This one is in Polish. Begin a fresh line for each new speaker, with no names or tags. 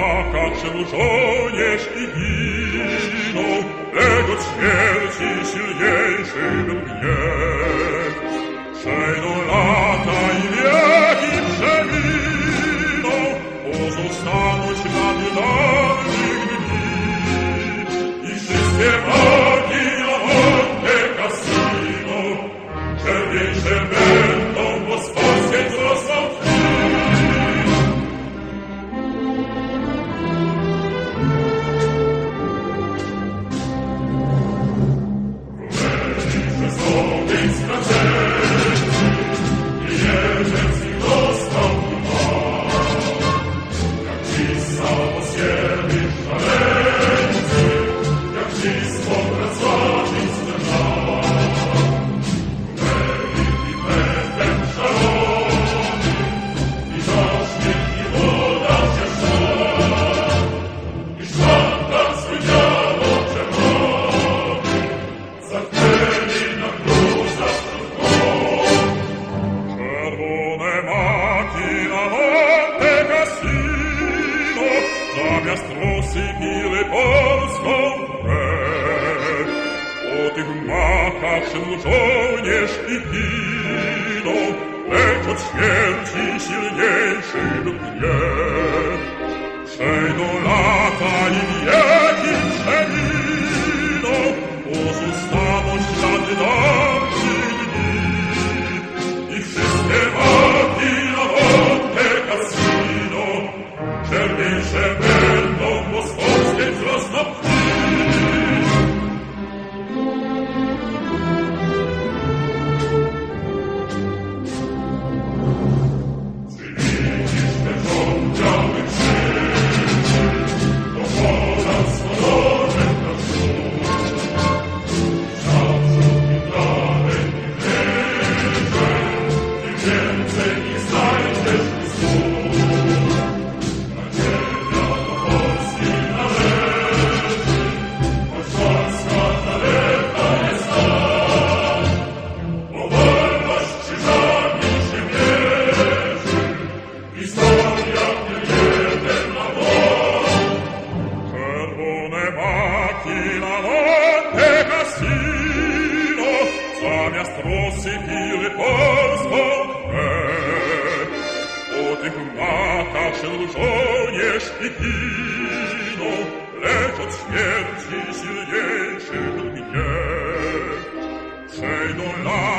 makach się żołnierz i giną, lecz od śmierci silniejszy był gniew. Przejdą lata i wieki przeminą, pozostaną ślady dawnych dni. I wszystkie maki na Monte Cassino czerwieńsze będą, bo z Polskiem wzrosną krwi. Królewni przez ogień straceni, i jeden z nich dostał dwa. Jak ci samosierni szaleńcy, jak ci spod Wrocławi strzelała. Królewni i pędem szalony, i zaśmiech i woda się szła. I sztandarz swój dziado czerwony, zatknęli na gruzach wśród chmur. Czerwone maki na Monte Cassino zamiast rozsypiły polską krew. Po tych makach szedł żołnierz i giną, lecz od śmierci silniejszy był gniew. Przejdą lata i wieki przeminą, pozostaną ślady dawnych dni. I wszystkie maki na Monte Cassino czerwieńsze będą, bo z Polskiej wzrosną krwi. Czy widzisz ten rząd biały krzyży, to Polak z honorem na wzór. Zawrzut i dalej nie wierzę, tym więcej nie znajdziesz mi słów. Nadzieja do Polski należy, choć Polska daleka jest nam. Bo wolność krzyżami się mierzy, historia nie jeden na bok. Czerwone maki na Monte Cassino zamiast rozsypiły polską krew. Po tych makach szedł żołnierz i ginął, lecz od śmierci silniejszy był gniew. Przejdą lata